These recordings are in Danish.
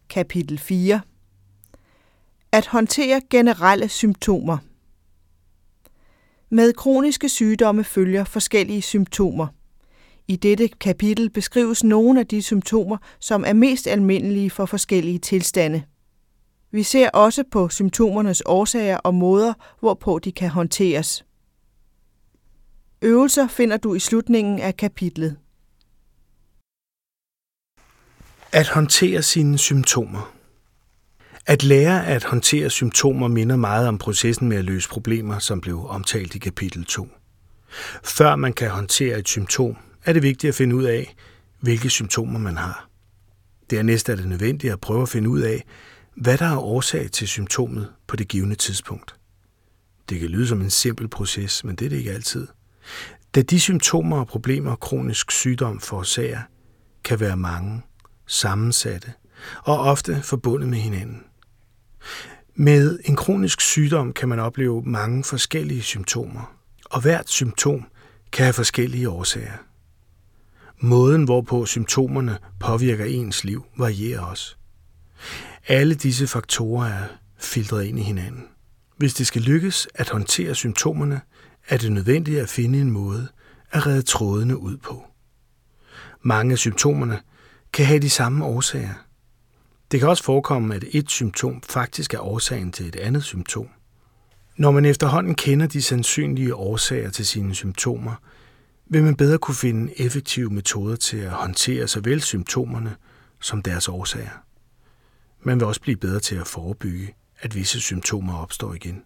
Kapitel 4. At håndtere generelle symptomer. Med kroniske sygdomme følger forskellige symptomer. I dette kapitel beskrives nogle af de symptomer, som er mest almindelige for forskellige tilstande. Vi ser også på symptomernes årsager og måder, hvorpå de kan håndteres. Øvelser finder du i slutningen af kapitlet. At håndtere sine symptomer. At lære at håndtere symptomer minder meget om processen med at løse problemer, som blev omtalt i kapitel 2. Før man kan håndtere et symptom, er det vigtigt at finde ud af, hvilke symptomer man har. Dernæst er det nødvendigt at prøve at finde ud af, hvad der er årsag til symptomet på det givne tidspunkt. Det kan lyde som en simpel proces, men det er det ikke altid. Da de symptomer og problemer kronisk sygdom forårsager, kan være mange, sammensatte og ofte forbundet med hinanden. Med en kronisk sygdom kan man opleve mange forskellige symptomer, og hvert symptom kan have forskellige årsager. Måden, hvorpå symptomerne påvirker ens liv, varierer også. Alle disse faktorer er filtreret ind i hinanden. Hvis det skal lykkes at håndtere symptomerne, er det nødvendigt at finde en måde at redde trådene ud på. Mange af symptomerne kan have de samme årsager. Det kan også forekomme, at et symptom faktisk er årsagen til et andet symptom. Når man efterhånden kender de sandsynlige årsager til sine symptomer, vil man bedre kunne finde effektive metoder til at håndtere såvel symptomerne som deres årsager. Man vil også blive bedre til at forebygge, at visse symptomer opstår igen.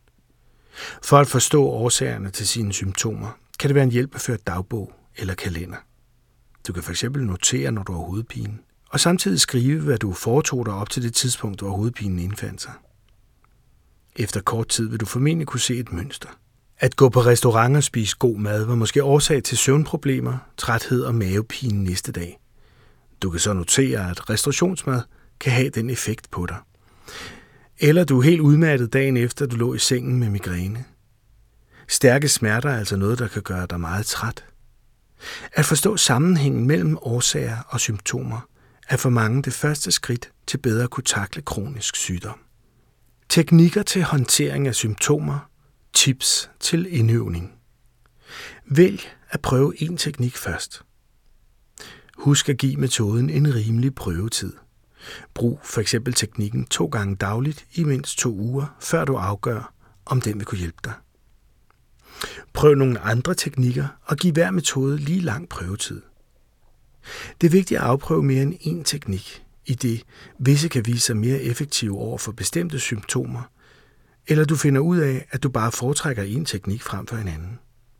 For at forstå årsagerne til sine symptomer, kan det være en hjælp at føre dagbog eller kalender. Du kan fx notere, når du har hovedpine, og samtidig skrive, hvad du foretog dig op til det tidspunkt, hvor hovedpinen indfandt sig. Efter kort tid vil du formentlig kunne se et mønster. At gå på restaurant og spise god mad var måske årsag til søvnproblemer, træthed og mavepine næste dag. Du kan så notere, at restaurationsmad kan have den effekt på dig. Eller du er helt udmattet dagen efter, du lå i sengen med migræne. Stærke smerter er altså noget, der kan gøre dig meget træt. At forstå sammenhængen mellem årsager og symptomer er for mange det første skridt til bedre at kunne takle kronisk sygdom. Teknikker til håndtering af symptomer, tips til indøvning. Vælg at prøve en teknik først. Husk at give metoden en rimelig prøvetid. Brug f.eks. teknikken 2 gange dagligt i mindst 2 uger, før du afgør, om den vil kunne hjælpe dig. Prøv nogle andre teknikker og giv hver metode lige lang prøvetid. Det er vigtigt at afprøve mere end én teknik, idet visse kan vise sig mere effektive over for bestemte symptomer, eller du finder ud af, at du bare foretrækker én teknik frem for en anden.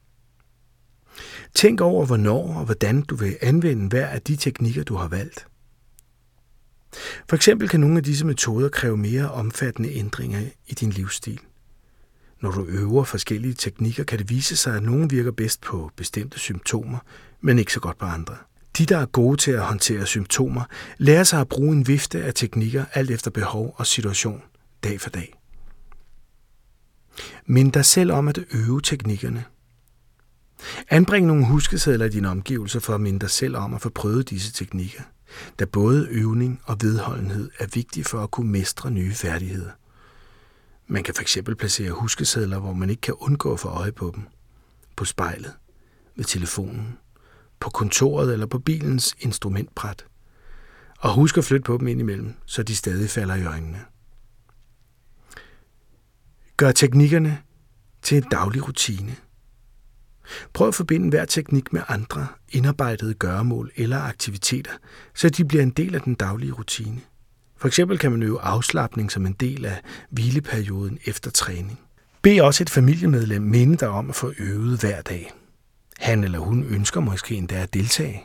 Tænk over, hvornår og hvordan du vil anvende hver af de teknikker, du har valgt. For eksempel kan nogle af disse metoder kræve mere omfattende ændringer i din livsstil. Når du øver forskellige teknikker, kan det vise sig, at nogle virker bedst på bestemte symptomer, men ikke så godt på andre. De, der er gode til at håndtere symptomer, lærer sig at bruge en vifte af teknikker alt efter behov og situation, dag for dag. Mind dig selv om at øve teknikkerne. Anbring nogle huskesedler i dine omgivelser for at minde dig selv om at få prøvet disse teknikker, da både øvning og vedholdenhed er vigtige for at kunne mestre nye færdigheder. Man kan fx placere huskesedler, hvor man ikke kan undgå at få øje på dem. På spejlet, ved telefonen, på kontoret eller på bilens instrumentbræt. Og husk at flytte på dem indimellem, så de stadig falder i øjnene. Gør teknikkerne til en daglig rutine. Prøv at forbinde hver teknik med andre indarbejdede gøremål eller aktiviteter, så de bliver en del af den daglige rutine. For eksempel kan man øve afslapning som en del af hvileperioden efter træning. Bed også et familiemedlem minde dig om at få øvet hver dag. Han eller hun ønsker måske endda at deltage.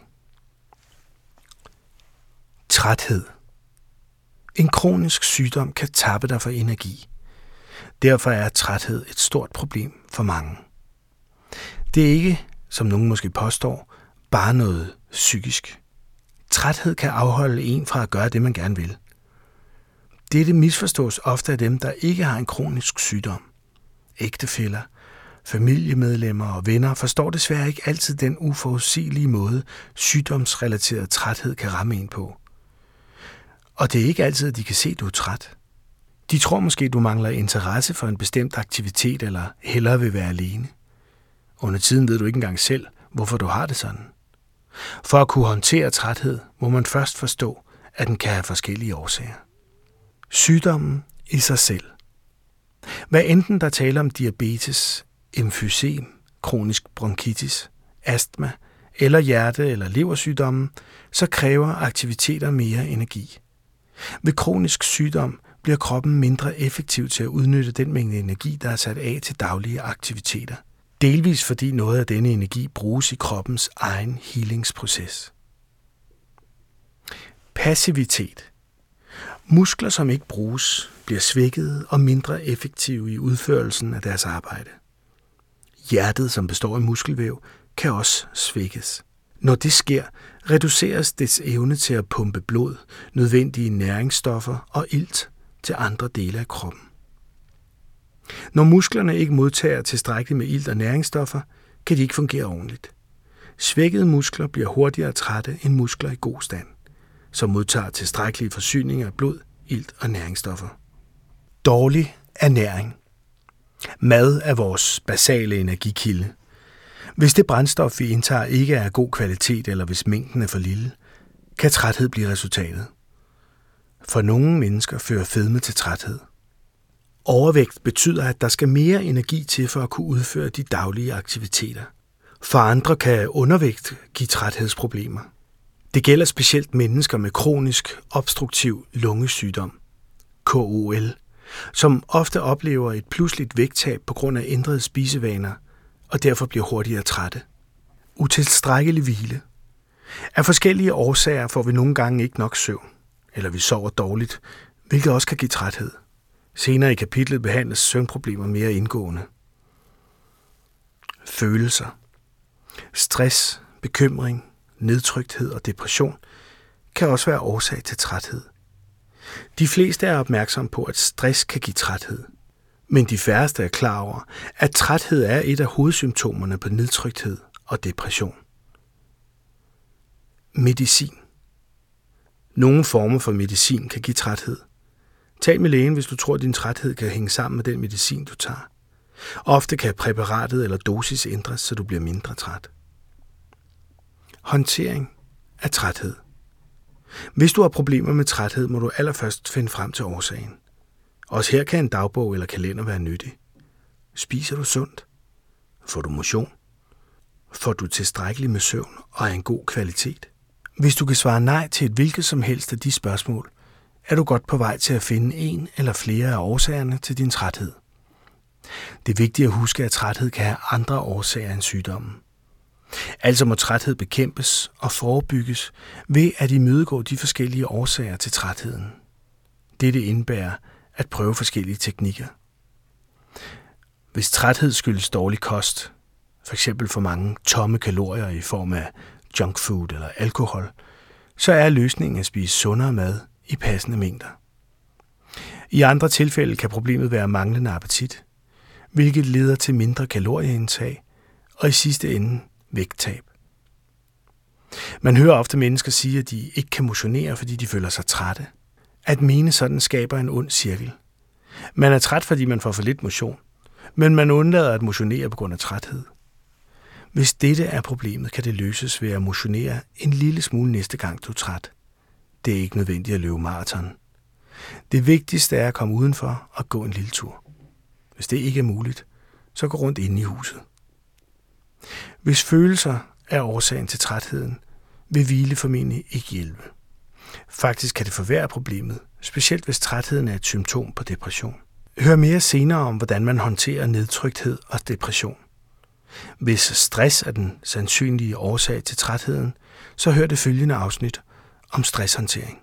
Træthed. En kronisk sygdom kan tappe dig for energi. Derfor er træthed et stort problem for mange. Det er ikke, som nogen måske påstår, bare noget psykisk. Træthed kan afholde en fra at gøre det, man gerne vil. Dette misforstås ofte af dem, der ikke har en kronisk sygdom. Ægtefæller, familiemedlemmer og venner forstår desværre ikke altid den uforudsigelige måde, sygdomsrelateret træthed kan ramme en på. Og det er ikke altid, at de kan se, at du er træt. De tror måske, du mangler interesse for en bestemt aktivitet eller hellere vil være alene. Under tiden ved du ikke engang selv, hvorfor du har det sådan. For at kunne håndtere træthed, må man først forstå, at den kan have forskellige årsager. Sygdommen i sig selv. Hvad enten der taler om diabetes, emfysem, kronisk bronkitis, astma eller hjerte- eller leversygdomme, så kræver aktiviteter mere energi. Ved kronisk sygdom bliver kroppen mindre effektiv til at udnytte den mængde energi, der er sat af til daglige aktiviteter. Delvis fordi noget af denne energi bruges i kroppens egen healingsproces. Passivitet. Muskler, som ikke bruges, bliver svækket og mindre effektive i udførelsen af deres arbejde. Hjertet, som består af muskelvæv, kan også svækkes. Når det sker, reduceres dets evne til at pumpe blod, nødvendige næringsstoffer og ilt til andre dele af kroppen. Når musklerne ikke modtager tilstrækkeligt med ilt og næringsstoffer, kan de ikke fungere ordentligt. Svækkede muskler bliver hurtigere trætte end muskler i god stand, som modtager tilstrækkelige forsyninger af blod, ilt og næringsstoffer. Dårlig ernæring. Mad er vores basale energikilde. Hvis det brændstof, vi indtager, ikke er af god kvalitet, eller hvis mængden er for lille, kan træthed blive resultatet. For nogle mennesker fører fedme til træthed. Overvægt betyder, at der skal mere energi til for at kunne udføre de daglige aktiviteter. For andre kan undervægt give træthedsproblemer. Det gælder specielt mennesker med kronisk obstruktiv lungesygdom, KOL, som ofte oplever et pludseligt vægttab på grund af ændrede spisevaner, og derfor bliver hurtigere trætte. Utilstrækkelig hvile. Af forskellige årsager får vi nogle gange ikke nok søvn, eller vi sover dårligt, hvilket også kan give træthed. Senere i kapitlet behandles søvnproblemer mere indgående. Følelser. Stress, bekymring, nedtrykthed og depression kan også være årsag til træthed. De fleste er opmærksomme på, at stress kan give træthed, men de færreste er klar over, at træthed er et af hovedsymptomerne på nedtrykthed og depression. Medicin. Nogle former for medicin kan give træthed. Tal med lægen, hvis du tror, at din træthed kan hænge sammen med den medicin, du tager. Ofte kan præparatet eller dosis ændres, så du bliver mindre træt. Håndtering af træthed. Hvis du har problemer med træthed, må du allerførst finde frem til årsagen. Også her kan en dagbog eller kalender være nyttig. Spiser du sundt? Får du motion? Får du tilstrækkeligt med søvn og af en god kvalitet? Hvis du kan svare nej til et hvilket som helst af de spørgsmål, er du godt på vej til at finde en eller flere af årsagerne til din træthed. Det er vigtigt at huske, at træthed kan have andre årsager end sygdommen. Altså må træthed bekæmpes og forebygges ved at imødegå de forskellige årsager til trætheden. Dette indebærer at prøve forskellige teknikker. Hvis træthed skyldes dårlig kost, f.eks. for mange tomme kalorier i form af junk food eller alkohol, så er løsningen at spise sundere mad i passende mængder. I andre tilfælde kan problemet være manglende appetit, hvilket leder til mindre kalorieindtag og i sidste ende vægttab. Man hører ofte mennesker sige, at de ikke kan motionere, fordi de føler sig trætte. At mene sådan skaber en ond cirkel. Man er træt, fordi man får for lidt motion, men man undlader at motionere på grund af træthed. Hvis dette er problemet, kan det løses ved at motionere en lille smule næste gang du er træt. Det er ikke nødvendigt at løbe maraton. Det vigtigste er at komme udenfor og gå en lille tur. Hvis det ikke er muligt, så gå rundt inde i huset. Hvis følelser er årsagen til trætheden, vil hvile formentlig ikke hjælpe. Faktisk kan det forværre problemet, specielt hvis trætheden er et symptom på depression. Hør mere senere om, hvordan man håndterer nedtrykthed og depression. Hvis stress er den sandsynlige årsag til trætheden, så hør det følgende afsnit om stresshåndtering.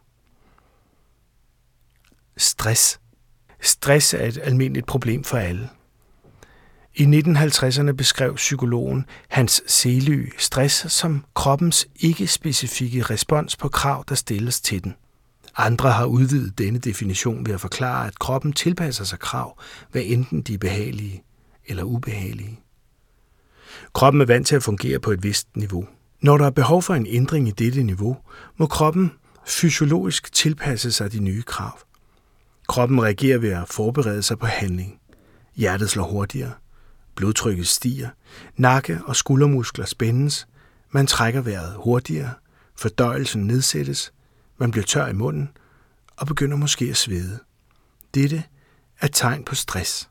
Stress. Stress er et almindeligt problem for alle. I 1950'erne beskrev psykologen Hans Selye stress som kroppens ikke-specifikke respons på krav, der stilles til den. Andre har udvidet denne definition ved at forklare, at kroppen tilpasser sig krav, hvad enten de er behagelige eller ubehagelige. Kroppen er vant til at fungere på et vist niveau. Når der er behov for en ændring i dette niveau, må kroppen fysiologisk tilpasse sig de nye krav. Kroppen reagerer ved at forberede sig på handling. Hjertet slår hurtigere, blodtrykket stiger, nakke- og skuldermuskler spændes, man trækker vejret hurtigere, fordøjelsen nedsættes, man bliver tør i munden og begynder måske at svede. Dette er tegn på stress.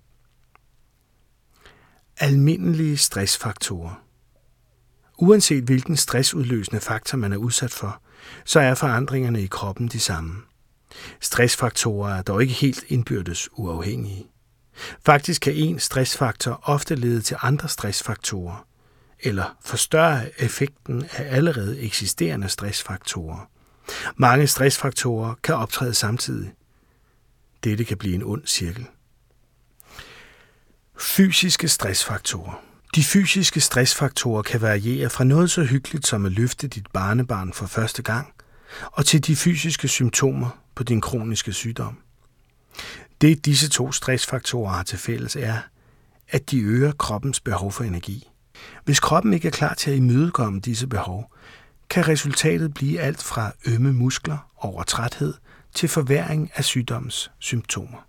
Almindelige stressfaktorer. Uanset hvilken stressudløsende faktor man er udsat for, så er forandringerne i kroppen de samme. Stressfaktorer er dog ikke helt indbyrdes uafhængige. Faktisk kan en stressfaktor ofte lede til andre stressfaktorer, eller forstørre effekten af allerede eksisterende stressfaktorer. Mange stressfaktorer kan optræde samtidig. Dette kan blive en ond cirkel. Fysiske stressfaktorer. De fysiske stressfaktorer kan variere fra noget så hyggeligt som at løfte dit barnebarn for første gang, og til de fysiske symptomer på din kroniske sygdom. Det disse to stressfaktorer har til fælles er, at de øger kroppens behov for energi. Hvis kroppen ikke er klar til at imødekomme disse behov, kan resultatet blive alt fra ømme muskler over træthed til forværring af sygdommens symptomer.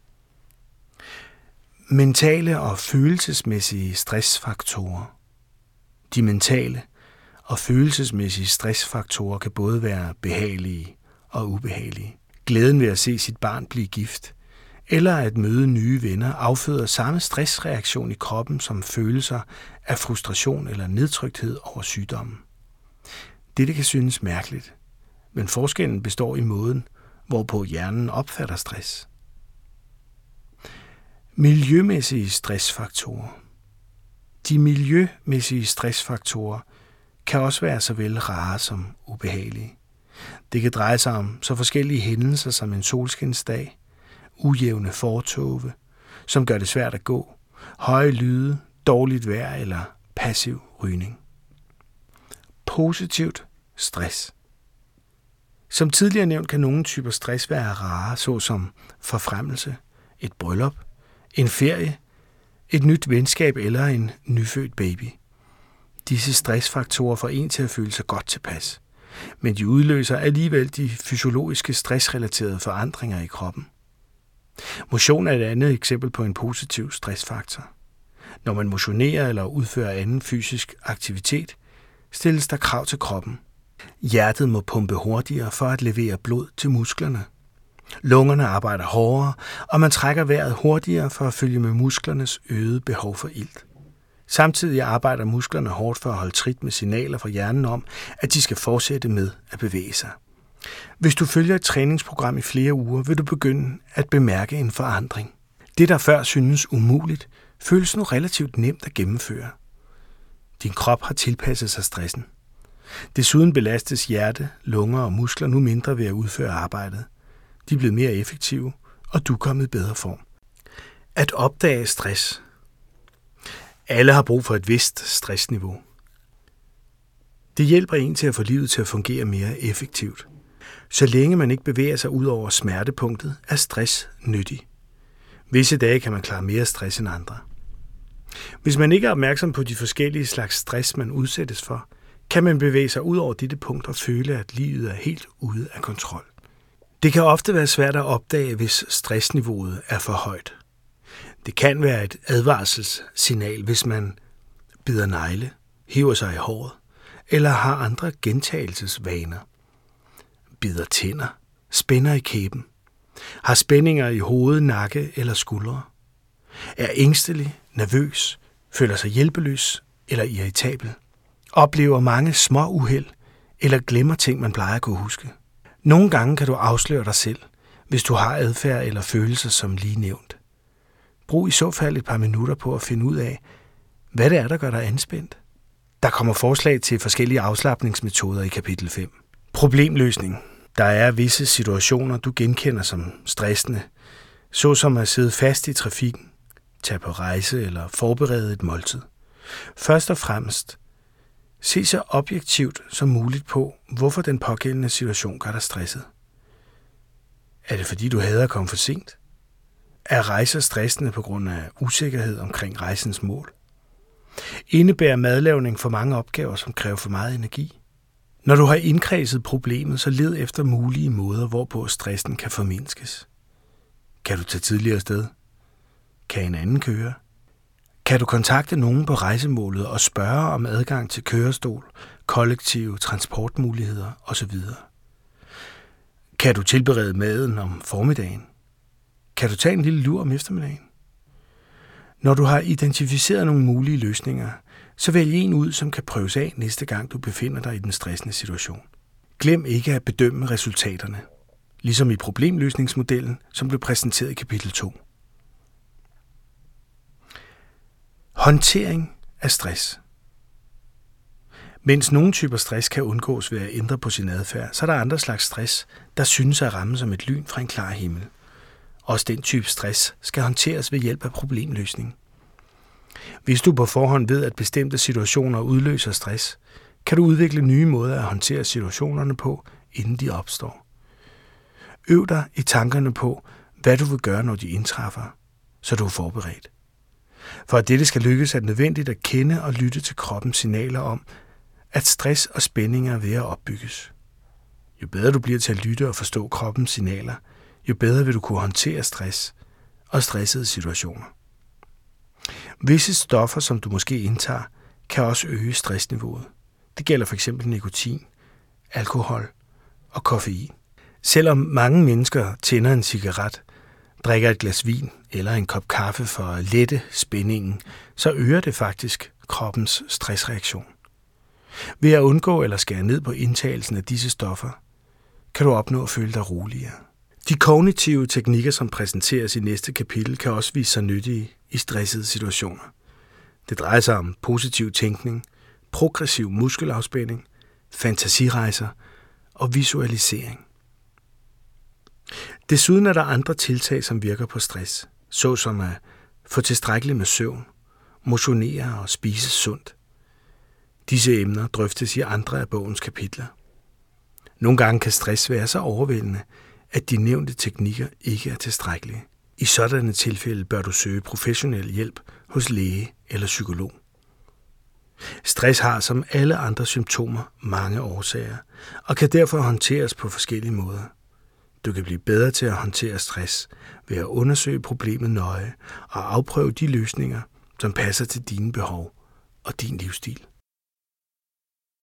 Mentale og følelsesmæssige stressfaktorer. De mentale og følelsesmæssige stressfaktorer kan både være behagelige og ubehagelige. Glæden ved at se sit barn blive gift, eller at møde nye venner afføder samme stressreaktion i kroppen som følelser af frustration eller nedtrykthed over sygdommen. Dette kan synes mærkeligt, men forskellen består i måden, hvorpå hjernen opfatter stress. Miljømæssige stressfaktorer. De miljømæssige stressfaktorer kan også være såvel rare som ubehagelige. Det kan dreje sig om så forskellige hændelser som en solskinsdag, ujævne fortove, som gør det svært at gå, høje lyde, dårligt vejr eller passiv rygning. Positivt stress. Som tidligere nævnt kan nogle typer stress være rare, såsom forfremmelse, et bryllup, en ferie, et nyt venskab eller en nyfødt baby. Disse stressfaktorer får en til at føle sig godt tilpas, men de udløser alligevel de fysiologiske stressrelaterede forandringer i kroppen. Motion er et andet eksempel på en positiv stressfaktor. Når man motionerer eller udfører anden fysisk aktivitet, stilles der krav til kroppen. Hjertet må pumpe hurtigere for at levere blod til musklerne. Lungerne arbejder hårdere, og man trækker vejret hurtigere for at følge med musklernes øgede behov for ilt. Samtidig arbejder musklerne hårdt for at holde trit med signaler fra hjernen om, at de skal fortsætte med at bevæge sig. Hvis du følger et træningsprogram i flere uger, vil du begynde at bemærke en forandring. Det, der før synes umuligt, føles nu relativt nemt at gennemføre. Din krop har tilpasset sig stressen. Desuden belastes hjerte, lunger og muskler nu mindre ved at udføre arbejdet. De er blevet mere effektive, og du er kommet i bedre form. At opdage stress. Alle har brug for et vist stressniveau. Det hjælper en til at få livet til at fungere mere effektivt. Så længe man ikke bevæger sig ud over smertepunktet, er stress nyttig. Visse dage kan man klare mere stress end andre. Hvis man ikke er opmærksom på de forskellige slags stress, man udsættes for, kan man bevæge sig ud over dette punkt og føle, at livet er helt ude af kontrol. Det kan ofte være svært at opdage, hvis stressniveauet er for højt. Det kan være et advarselssignal, hvis man bider negle, hiver sig i håret eller har andre gentagelsesvaner. Bider tænder, spænder i kæben, har spændinger i hoved, nakke eller skuldre, er ængstelig, nervøs, føler sig hjælpeløs eller irritabel, oplever mange små uheld eller glemmer ting, man plejer at kunne huske. Nogle gange kan du afsløre dig selv, hvis du har adfærd eller følelser som lige nævnt. Brug i så fald et par minutter på at finde ud af, hvad det er, der gør dig anspændt. Der kommer forslag til forskellige afslapningsmetoder i kapitel 5. Problemløsning. Der er visse situationer, du genkender som stressende, såsom at sidde fast i trafikken, tage på rejse eller forberede et måltid. Først og fremmest, se så objektivt som muligt på, hvorfor den pågældende situation gør dig stresset. Er det fordi, du hader at komme for sent? Er rejser stressende på grund af usikkerhed omkring rejsens mål? Indebærer madlavning for mange opgaver, som kræver for meget energi? Når du har indkredset problemet, så led efter mulige måder, hvorpå stressen kan formindskes. Kan du tage tidligere sted? Kan en anden køre? Kan du kontakte nogen på rejsemålet og spørge om adgang til kørestol, kollektive transportmuligheder osv.? Kan du tilberede maden om formiddagen? Kan du tage en lille lur om eftermiddagen? Når du har identificeret nogle mulige løsninger, så vælg en ud, som kan prøves af næste gang du befinder dig i den stressende situation. Glem ikke at bedømme resultaterne, ligesom i problemløsningsmodellen, som blev præsenteret i kapitel 2. Håndtering af stress. Mens nogle typer stress kan undgås ved at ændre på sin adfærd, så er der andre slags stress, der synes at ramme som et lyn fra en klar himmel. Også den type stress skal håndteres ved hjælp af problemløsning. Hvis du på forhånd ved, at bestemte situationer udløser stress, kan du udvikle nye måder at håndtere situationerne på, inden de opstår. Øv dig i tankerne på, hvad du vil gøre, når de indtræffer, så du er forberedt. For at dette skal lykkes, er det nødvendigt at kende og lytte til kroppens signaler om, at stress og spændinger er ved at opbygges. Jo bedre du bliver til at lytte og forstå kroppens signaler, jo bedre vil du kunne håndtere stress og stressede situationer. Visse stoffer, som du måske indtager, kan også øge stressniveauet. Det gælder f.eks. nikotin, alkohol og koffein. Selvom mange mennesker tænder en cigaret, drikker et glas vin eller en kop kaffe for at lette spændingen, så øger det faktisk kroppens stressreaktion. Ved at undgå eller skære ned på indtagelsen af disse stoffer, kan du opnå at føle dig roligere. De kognitive teknikker, som præsenteres i næste kapitel, kan også vise sig nyttige i stressede situationer. Det drejer sig om positiv tænkning, progressiv muskelafspænding, fantasirejser og visualisering. Desuden er der andre tiltag, som virker på stress, såsom at få tilstrækkeligt med søvn, motionere og spise sundt. Disse emner drøftes i andre af bogens kapitler. Nogle gange kan stress være så overvældende, at de nævnte teknikker ikke er tilstrækkelige. I sådanne tilfælde bør du søge professionel hjælp hos læge eller psykolog. Stress har som alle andre symptomer mange årsager, og kan derfor håndteres på forskellige måder. Du kan blive bedre til at håndtere stress ved at undersøge problemet nøje og afprøve de løsninger, som passer til dine behov og din livsstil.